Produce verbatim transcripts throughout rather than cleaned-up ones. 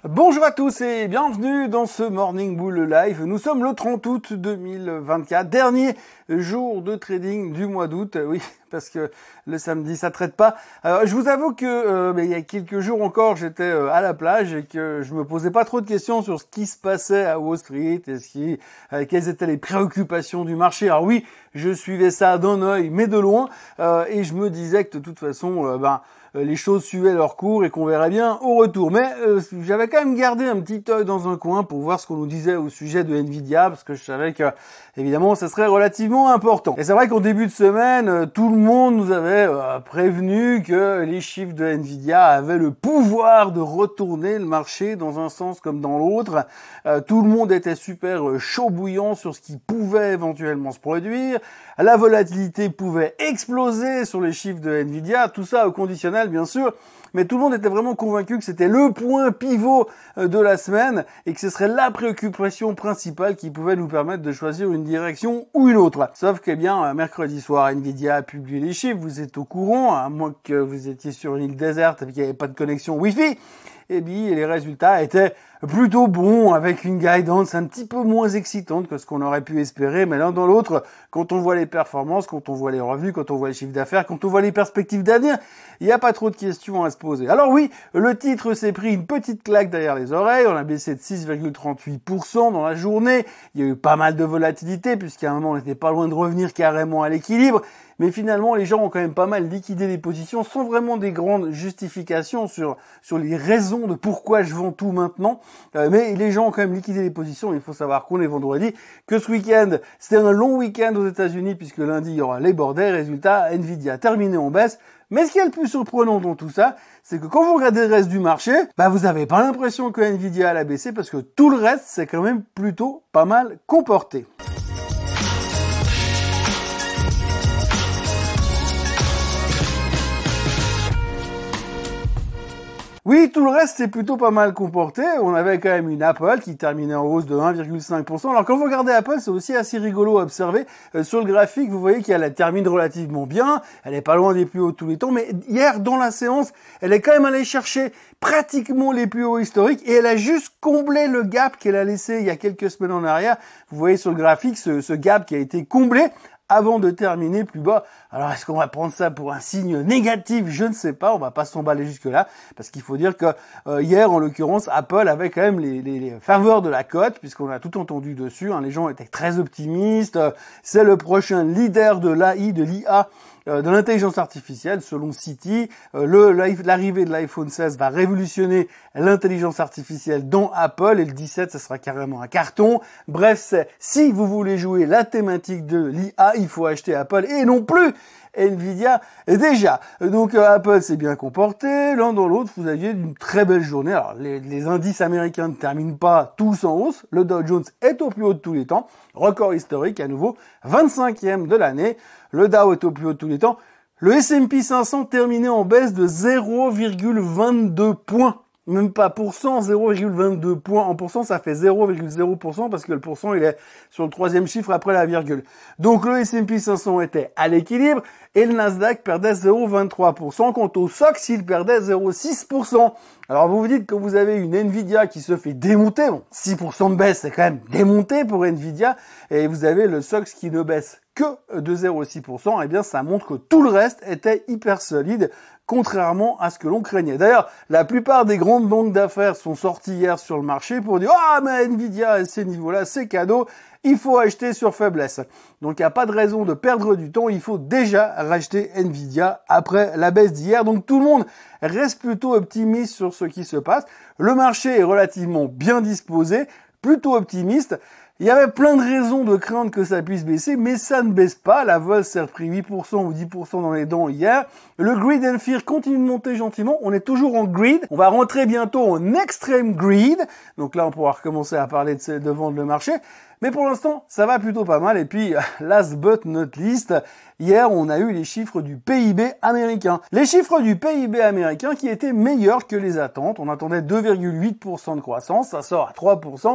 Bonjour à tous et bienvenue dans ce Morning Bull Live. Nous sommes le trente août deux mille vingt-quatre, dernier jour de trading du mois d'août. Oui, parce que le samedi ça traite pas. Alors, je vous avoue que euh, mais il y a quelques jours encore, j'étais euh, à la plage et que je me posais pas trop de questions sur ce qui se passait à Wall Street et ce qui, euh, quelles étaient les préoccupations du marché. Alors oui, je suivais ça d'un œil, mais de loin, euh, et je me disais que de toute façon, euh, ben les choses suivaient leur cours et qu'on verrait bien au retour. Mais euh, j'avais quand même gardé un petit œil dans un coin pour voir ce qu'on nous disait au sujet de Nvidia, parce que je savais que, évidemment, ça serait relativement important. Et c'est vrai qu'au début de semaine, euh, tout le monde nous avait euh, prévenu que les chiffres de Nvidia avaient le pouvoir de retourner le marché dans un sens comme dans l'autre. Euh, tout le monde était super euh, chaud bouillant sur ce qui pouvait éventuellement se produire. La volatilité pouvait exploser sur les chiffres de Nvidia, tout ça au conditionnel bien sûr, mais tout le monde était vraiment convaincu que c'était le point pivot de la semaine et que ce serait la préoccupation principale qui pouvait nous permettre de choisir une direction ou une autre. Sauf que, eh bien, mercredi soir, Nvidia a publié les chiffres, vous êtes au courant, à moins que vous étiez sur une île déserte et qu'il n'y avait pas de connexion Wi-Fi. Et bien, les résultats étaient plutôt bons, avec une guidance un petit peu moins excitante que ce qu'on aurait pu espérer, mais l'un dans l'autre, quand on voit les performances, quand on voit les revenus, quand on voit les chiffres d'affaires, quand on voit les perspectives d'avenir, il n'y a pas trop de questions à se poser. Alors oui, le titre s'est pris une petite claque derrière les oreilles, on a baissé de six virgule trente-huit pour cent dans la journée, il y a eu pas mal de volatilité, puisqu'à un moment on n'était pas loin de revenir carrément à l'équilibre, mais finalement les gens ont quand même pas mal liquidé les positions sans vraiment des grandes justifications sur sur les raisons de pourquoi je vends tout maintenant. Euh, mais les gens ont quand même liquidé les positions. Il faut savoir qu'on est vendredi, que ce week-end c'était un long week-end aux États-Unis puisque lundi il y aura Labor Day. Résultat, Nvidia a terminé en baisse. Mais ce qui est le plus surprenant dans tout ça, c'est que quand vous regardez le reste du marché, bah vous avez pas l'impression que Nvidia a baissé parce que tout le reste c'est quand même plutôt pas mal comporté. Oui, tout le reste c'est plutôt pas mal comporté. On avait quand même une Apple qui terminait en hausse de un virgule cinq pour cent. Alors quand vous regardez Apple, c'est aussi assez rigolo à observer. Euh, sur le graphique, vous voyez qu'elle termine relativement bien. Elle est pas loin des plus hauts de tous les temps. Mais hier, dans la séance, elle est quand même allée chercher pratiquement les plus hauts historiques. Et elle a juste comblé le gap qu'elle a laissé il y a quelques semaines en arrière. Vous voyez sur le graphique ce, ce gap qui a été comblé avant de terminer plus bas. Alors, est-ce qu'on va prendre ça pour un signe négatif? Je ne sais pas, on va pas s'emballer jusque-là, parce qu'il faut dire que euh, hier, en l'occurrence, Apple avait quand même les, les, les faveurs de la cote, puisqu'on a tout entendu dessus, hein. Les gens étaient très optimistes, c'est le prochain leader de l'A I, de l'I A, de l'intelligence artificielle, selon Citi. Euh, le, l'arrivée de l'iPhone seize va révolutionner l'intelligence artificielle dans Apple, et le dix-sept, ça sera carrément un carton. Bref, c'est, si vous voulez jouer la thématique de l'I A, il faut acheter Apple, et non plus Nvidia. Et déjà, donc euh, Apple s'est bien comporté, l'un dans l'autre, vous aviez une très belle journée. Alors, les, les indices américains ne terminent pas tous en hausse, le Dow Jones est au plus haut de tous les temps, record historique à nouveau, vingt-cinquième de l'année, le Dow est au plus haut de tous les temps, le S and P cinq cents terminé en baisse de zéro virgule vingt-deux points. Même pas pour cent, zéro virgule vingt-deux points. En pourcent, ça fait zéro virgule zéro pour cent parce que le pourcent, il est sur le troisième chiffre après la virgule. Donc, le S and P cinq cents était à l'équilibre et le Nasdaq perdait zéro virgule vingt-trois pour cent. Quant au S O X, il perdait zéro virgule six pour cent. Alors, vous vous dites que vous avez une Nvidia qui se fait démonter. Bon, six pour cent de baisse, c'est quand même démonté pour Nvidia. Et vous avez le S O X qui ne baisse que de zéro virgule six pour cent. Eh bien, ça montre que tout le reste était hyper solide, contrairement à ce que l'on craignait. D'ailleurs, la plupart des grandes banques d'affaires sont sorties hier sur le marché pour dire « Ah, mais Nvidia, à ces niveaux-là, c'est cadeau, il faut acheter sur faiblesse. » Donc, il n'y a pas de raison de perdre du temps, il faut déjà racheter Nvidia après la baisse d'hier. Donc, tout le monde reste plutôt optimiste sur ce qui se passe. Le marché est relativement bien disposé, plutôt optimiste. Il y avait plein de raisons de craindre que ça puisse baisser, mais ça ne baisse pas. La vol s'est repris huit pour cent ou dix pour cent dans les dents hier. Le greed and fear continue de monter gentiment. On est toujours en greed. On va rentrer bientôt en extreme greed. Donc là, on pourra recommencer à parler de, de vendre le marché. Mais pour l'instant, ça va plutôt pas mal. Et puis, last but not least, hier, on a eu les chiffres du P I B américain. Les chiffres du P I B américain qui étaient meilleurs que les attentes. On attendait deux virgule huit pour cent de croissance. Ça sort à trois pour cent.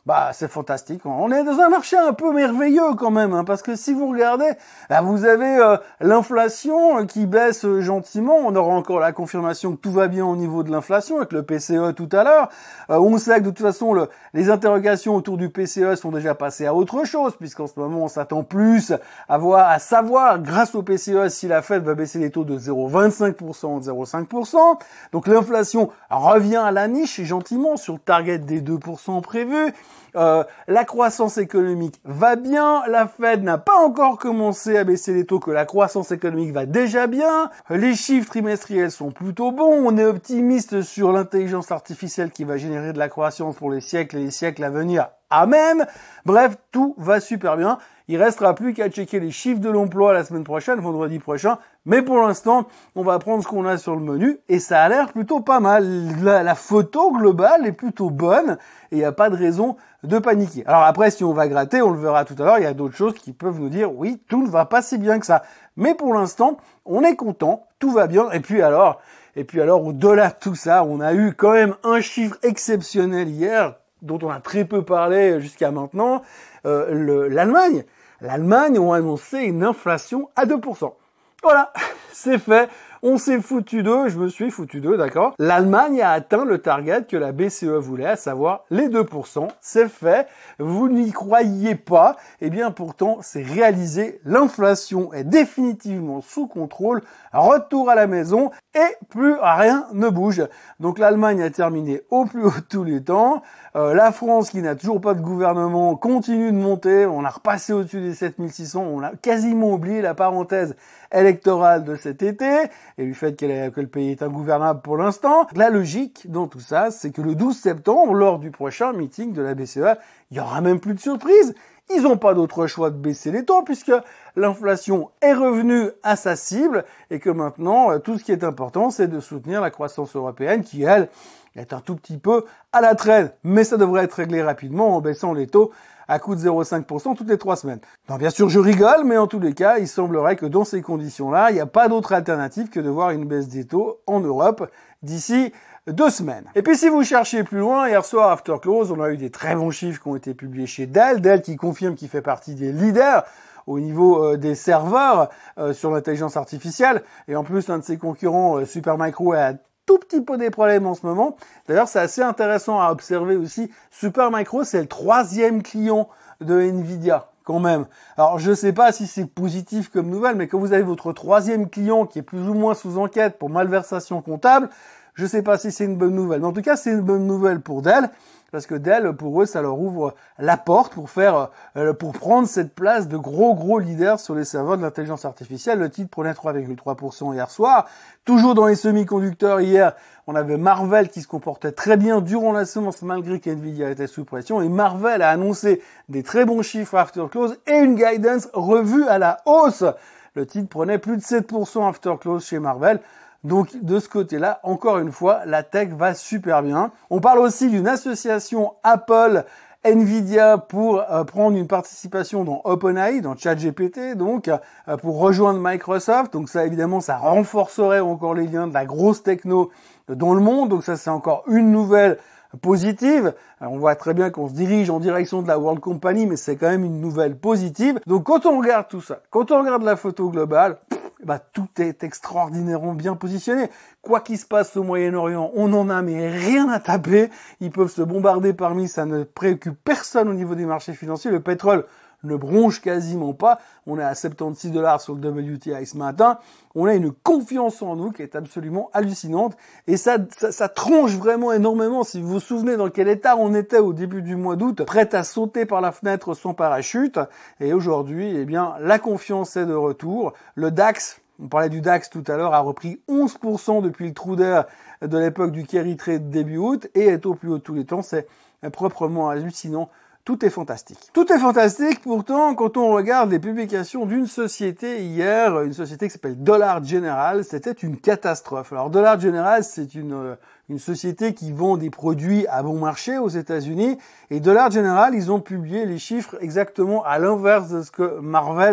Bah, c'est fantastique. On est dans un marché un peu merveilleux quand même, hein, parce que si vous regardez, là, vous avez euh, l'inflation qui baisse euh, gentiment. On aura encore la confirmation que tout va bien au niveau de l'inflation avec le P C E tout à l'heure. Euh, on sait que de toute façon, le, les interrogations autour du P C E sont déjà passées à autre chose, puisqu'en ce moment, on s'attend plus à voir, à savoir, grâce au P C E, si la Fed va baisser les taux de zéro virgule vingt-cinq pour cent ou de zéro virgule cinq pour cent. Donc l'inflation revient à la niche gentiment sur le target des deux pour cent prévus. Euh, la croissance économique va bien, la Fed n'a pas encore commencé à baisser les taux, que la croissance économique va déjà bien, les chiffres trimestriels sont plutôt bons, on est optimiste sur l'intelligence artificielle qui va générer de la croissance pour les siècles et les siècles à venir. Amen. Bref, tout va super bien. Il restera plus qu'à checker les chiffres de l'emploi la semaine prochaine, vendredi prochain. Mais pour l'instant, on va prendre ce qu'on a sur le menu et ça a l'air plutôt pas mal. La, la photo globale est plutôt bonne et il n'y a pas de raison de paniquer. Alors après, si on va gratter, on le verra tout à l'heure, il y a d'autres choses qui peuvent nous dire oui, tout ne va pas si bien que ça. Mais pour l'instant, on est content, tout va bien. Et puis alors, et puis alors, au-delà de tout ça, on a eu quand même un chiffre exceptionnel hier, dont on a très peu parlé jusqu'à maintenant, euh, le, l'Allemagne. L'Allemagne ont annoncé une inflation à deux pour cent. Voilà, c'est fait. On s'est foutu d'eux, je me suis foutu d'eux, d'accord. L'Allemagne a atteint le target que la B C E voulait, à savoir les deux pour cent. C'est fait. Vous n'y croyiez pas. Eh bien, pourtant, c'est réalisé. L'inflation est définitivement sous contrôle. Retour à la maison et plus rien ne bouge. Donc, l'Allemagne a terminé au plus haut de tous les temps. Euh, la France, qui n'a toujours pas de gouvernement, continue de monter. On a repassé au-dessus des sept mille six cents. On a quasiment oublié la parenthèse électorale de cet été et du fait qu'elle est, que le pays est ingouvernable pour l'instant. La logique dans tout ça, c'est que le douze septembre, lors du prochain meeting de la B C E, il y aura même plus de surprise. Ils n'ont pas d'autre choix de baisser les taux puisque l'inflation est revenue à sa cible et que maintenant, tout ce qui est important, c'est de soutenir la croissance européenne qui, elle, est un tout petit peu à la traîne. Mais ça devrait être réglé rapidement en baissant les taux à coût de zéro virgule cinq pour cent toutes les trois semaines. Non, bien sûr, je rigole, mais en tous les cas, il semblerait que dans ces conditions-là, il n'y a pas d'autre alternative que de voir une baisse des taux en Europe d'ici deux semaines. Et puis si vous cherchez plus loin, hier soir, after close, on a eu des très bons chiffres qui ont été publiés chez Dell. Dell qui confirme qu'il fait partie des leaders au niveau euh, des serveurs euh, sur l'intelligence artificielle. Et en plus, un de ses concurrents, euh, Supermicro, a tout petit peu des problèmes en ce moment. D'ailleurs, c'est assez intéressant à observer aussi. Supermicro, c'est le troisième client de Nvidia, quand même. Alors, je sais pas si c'est positif comme nouvelle, mais quand vous avez votre troisième client qui est plus ou moins sous enquête pour malversation comptable, je sais pas si c'est une bonne nouvelle. Mais en tout cas, c'est une bonne nouvelle pour Dell, parce que Dell, pour eux, ça leur ouvre la porte pour faire, euh, pour prendre cette place de gros, gros leader sur les serveurs de l'intelligence artificielle. Le titre prenait trois virgule trois pour cent hier soir. Toujours dans les semi-conducteurs, hier, on avait Marvell qui se comportait très bien durant la séance, malgré qu'Nvidia était sous pression. Et Marvell a annoncé des très bons chiffres after close et une guidance revue à la hausse. Le titre prenait plus de sept pour cent after close chez Marvell. Donc, de ce côté-là, encore une fois, la tech va super bien. On parle aussi d'une association Apple Nvidia pour euh, prendre une participation dans OpenAI, dans ChatGPT, donc euh, pour rejoindre Microsoft. Donc ça, évidemment, ça renforcerait encore les liens de la grosse techno dans le monde. Donc ça, c'est encore une nouvelle positive. Alors, on voit très bien qu'on se dirige en direction de la World Company, mais c'est quand même une nouvelle positive. Donc quand on regarde tout ça, quand on regarde la photo globale, bah, tout est extraordinairement bien positionné. Quoi qu'il se passe au Moyen-Orient, on en a mais rien à taper. Ils peuvent se bombarder parmi, ça ne préoccupe personne au niveau des marchés financiers. Le pétrole ne bronche quasiment pas. On est à soixante-seize dollars sur le W T I ce matin. On a une confiance en nous qui est absolument hallucinante. Et ça, ça, ça tronche vraiment énormément. Si vous vous souvenez dans quel état on était au début du mois d'août, prêt à sauter par la fenêtre sans parachute. Et aujourd'hui, eh bien, la confiance est de retour. Le DAX, on parlait du DAX tout à l'heure, a repris onze pour cent depuis le trou d'air de l'époque du carry trade début août et est au plus haut de tous les temps. C'est proprement hallucinant. Tout est fantastique. Tout est fantastique, pourtant, quand on regarde les publications d'une société hier, une société qui s'appelle Dollar General, c'était une catastrophe. Alors, Dollar General, c'est une, une société qui vend des produits à bon marché aux États-Unis. Et Dollar General, ils ont publié les chiffres exactement à l'inverse de ce que Marvell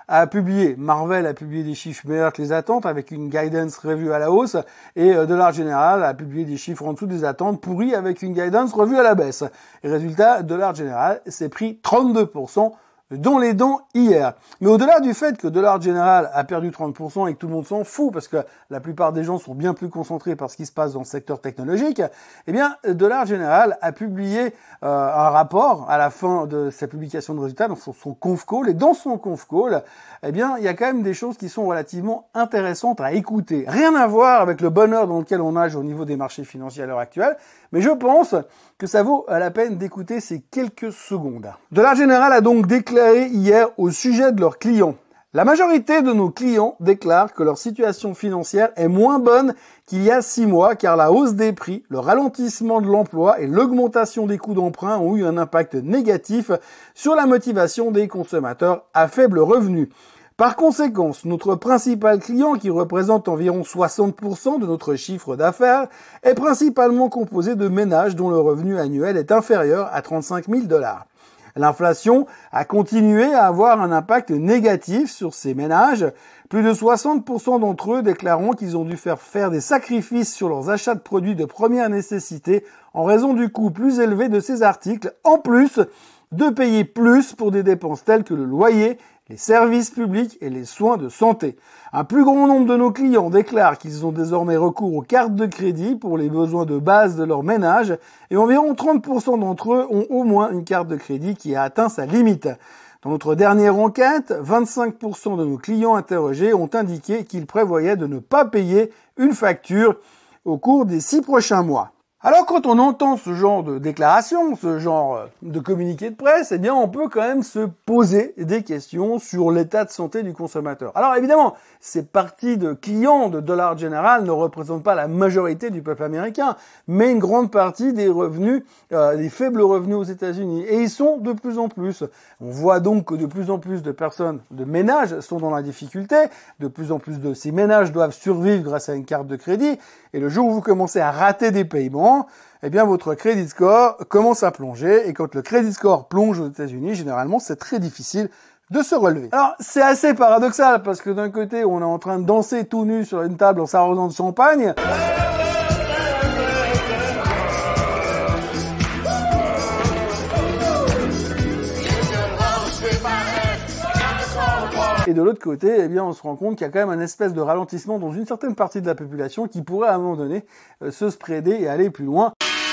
a publié, Marvell a publié des chiffres meilleurs que les attentes avec une guidance revue à la hausse et euh, Dollar General a publié des chiffres en dessous des attentes pourris avec une guidance revue à la baisse. Et résultat, Dollar General s'est pris trente-deux pour cent dans les dents hier. Mais au-delà du fait que Dollar General a perdu trente pour cent et que tout le monde s'en fout parce que la plupart des gens sont bien plus concentrés par ce qui se passe dans le secteur technologique, eh bien, Dollar General a publié euh, un rapport à la fin de sa publication de résultats, dans son, son conf call, et dans son conf call, eh bien, il y a quand même des choses qui sont relativement intéressantes à écouter. Rien à voir avec le bonheur dans lequel on nage au niveau des marchés financiers à l'heure actuelle, mais je pense que ça vaut la peine d'écouter ces quelques secondes. Dollar General a donc déclaré hier au sujet de leurs clients. La majorité de nos clients déclarent que leur situation financière est moins bonne qu'il y a six mois car la hausse des prix, le ralentissement de l'emploi et l'augmentation des coûts d'emprunt ont eu un impact négatif sur la motivation des consommateurs à faible revenu. Par conséquent, notre principal client, qui représente environ soixante pour cent de notre chiffre d'affaires, est principalement composé de ménages dont le revenu annuel est inférieur à trente-cinq mille dollars. L'inflation a continué à avoir un impact négatif sur ces ménages, plus de soixante pour cent d'entre eux déclarant qu'ils ont dû faire faire des sacrifices sur leurs achats de produits de première nécessité en raison du coût plus élevé de ces articles, en plus de payer plus pour des dépenses telles que le loyer, les services publics et les soins de santé. Un plus grand nombre de nos clients déclarent qu'ils ont désormais recours aux cartes de crédit pour les besoins de base de leur ménage et environ trente pour cent d'entre eux ont au moins une carte de crédit qui a atteint sa limite. Dans notre dernière enquête, vingt-cinq pour cent de nos clients interrogés ont indiqué qu'ils prévoyaient de ne pas payer une facture au cours des six prochains mois. Alors quand on entend ce genre de déclaration, ce genre de communiqué de presse, eh bien on peut quand même se poser des questions sur l'état de santé du consommateur. Alors évidemment, ces parties de clients de Dollar General ne représentent pas la majorité du peuple américain, mais une grande partie des revenus, euh, des faibles revenus aux États-Unis. Et ils sont de plus en plus. On voit donc que de plus en plus de personnes, de ménages sont dans la difficulté, de plus en plus de ces ménages doivent survivre grâce à une carte de crédit, et le jour où vous commencez à rater des paiements, eh bien votre credit score commence à plonger, et quand le credit score plonge aux États-Unis, généralement c'est très difficile de se relever. Alors c'est assez paradoxal parce que d'un côté on est en train de danser tout nu sur une table en s'arrosant de champagne, et de l'autre côté, eh bien, on se rend compte qu'il y a quand même un espèce de ralentissement dans une certaine partie de la population qui pourrait à un moment donné euh, se spreader et aller plus loin.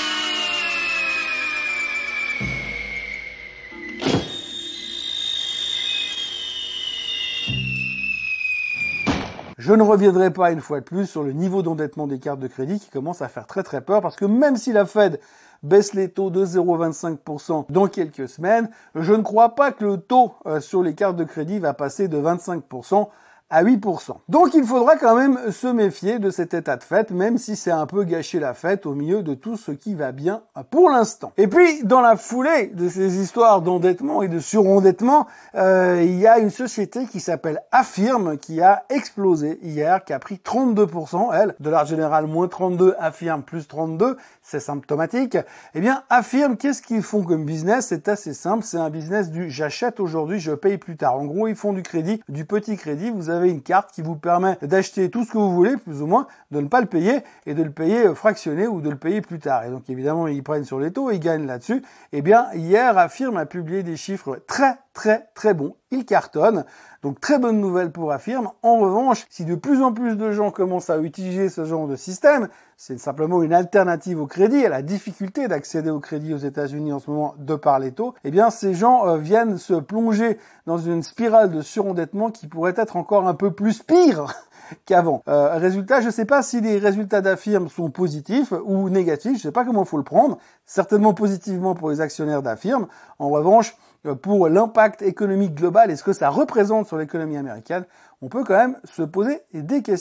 Je ne reviendrai pas une fois de plus sur le niveau d'endettement des cartes de crédit qui commence à faire très très peur parce que même si la Fed baisse les taux de zéro virgule vingt-cinq pour cent dans quelques semaines, je ne crois pas que le taux euh, sur les cartes de crédit va passer de vingt-cinq pour cent à huit pour cent. Donc il faudra quand même se méfier de cet état de fait, même si c'est un peu gâcher la fête au milieu de tout ce qui va bien pour l'instant. Et puis, dans la foulée de ces histoires d'endettement et de surendettement, euh, il y a une société qui s'appelle Affirm qui a explosé hier, qui a pris trente-deux pour cent, elle. Dollar General moins trente-deux, Affirm plus trente-deux, c'est symptomatique. Eh bien, Affirm, qu'est-ce qu'ils font comme business? C'est assez simple, c'est un business du j'achète aujourd'hui, je paye plus tard. En gros, ils font du crédit, du petit crédit. Vous avez une carte qui vous permet d'acheter tout ce que vous voulez, plus ou moins, de ne pas le payer et de le payer fractionné ou de le payer plus tard. Et donc, évidemment, ils prennent sur les taux, ils gagnent là-dessus. Eh bien, hier, Affirm a publié des chiffres très, très, très bons. Il cartonne. Donc, très bonne nouvelle pour Affirm. En revanche, si de plus en plus de gens commencent à utiliser ce genre de système, c'est simplement une alternative au crédit, à la difficulté d'accéder au crédit aux États-Unis en ce moment de par les taux, eh bien, ces gens euh, viennent se plonger dans une spirale de surendettement qui pourrait être encore un peu plus pire qu'avant. Euh, résultat, je ne sais pas si les résultats d'Affirm sont positifs ou négatifs, je ne sais pas comment il faut le prendre, certainement positivement pour les actionnaires d'Affirm. En revanche, pour l'impact économique global et ce que ça représente sur l'économie américaine, on peut quand même se poser des questions.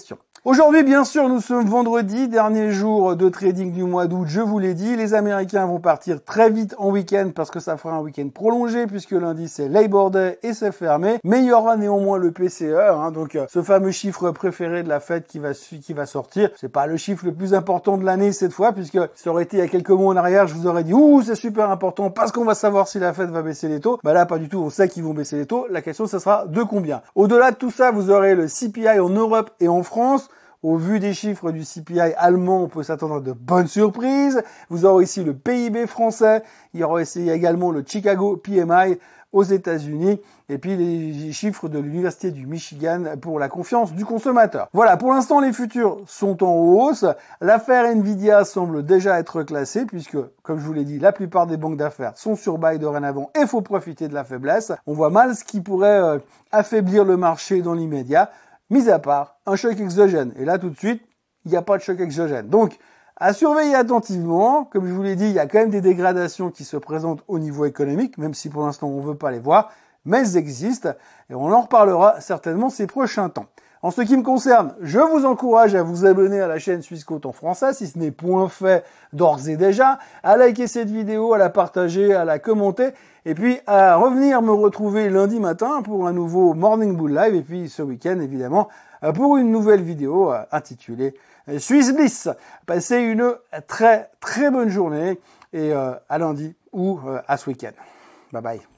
Aujourd'hui, bien sûr, nous sommes vendredi, dernier jour de trading du mois d'août, je vous l'ai dit. Les Américains vont partir très vite en week-end parce que ça fera un week-end prolongé puisque lundi c'est Labor Day et c'est fermé. Mais il y aura néanmoins le P C E, hein, donc euh, ce fameux chiffre préféré de la Fed qui va, qui va sortir. C'est pas le chiffre le plus important de l'année cette fois puisque ça aurait été il y a quelques mois en arrière, je vous aurais dit ouh c'est super important parce qu'on va savoir si la Fed va baisser les taux. Bah là pas du tout, on sait qu'ils vont baisser les taux. La question ça sera de combien. Au-delà de tout ça, vous aurez le C P I en Europe et en France. Au vu des chiffres du C P I allemand, on peut s'attendre à de bonnes surprises. Vous aurez ici le P I B français. Il y aura ici également le Chicago P M I aux États-Unis. Et puis les chiffres de l'Université du Michigan pour la confiance du consommateur. Voilà, pour l'instant, les futurs sont en hausse. L'affaire Nvidia semble déjà être classée puisque, comme je vous l'ai dit, la plupart des banques d'affaires sont sur buy dorénavant et faut profiter de la faiblesse. On voit mal ce qui pourrait euh, affaiblir le marché dans l'immédiat. Mis à part un choc exogène. Et là, tout de suite, il n'y a pas de choc exogène. Donc, à surveiller attentivement. Comme je vous l'ai dit, il y a quand même des dégradations qui se présentent au niveau économique, même si pour l'instant, on ne veut pas les voir. Mais elles existent et on en reparlera certainement ces prochains temps. En ce qui me concerne, je vous encourage à vous abonner à la chaîne Swissquote en français, si ce n'est point fait d'ores et déjà, à liker cette vidéo, à la partager, à la commenter, et puis à revenir me retrouver lundi matin pour un nouveau Morning Bull Live, et puis ce week-end évidemment pour une nouvelle vidéo intitulée Swiss Bliss. Passez une très très bonne journée et à lundi ou à ce week-end. Bye bye.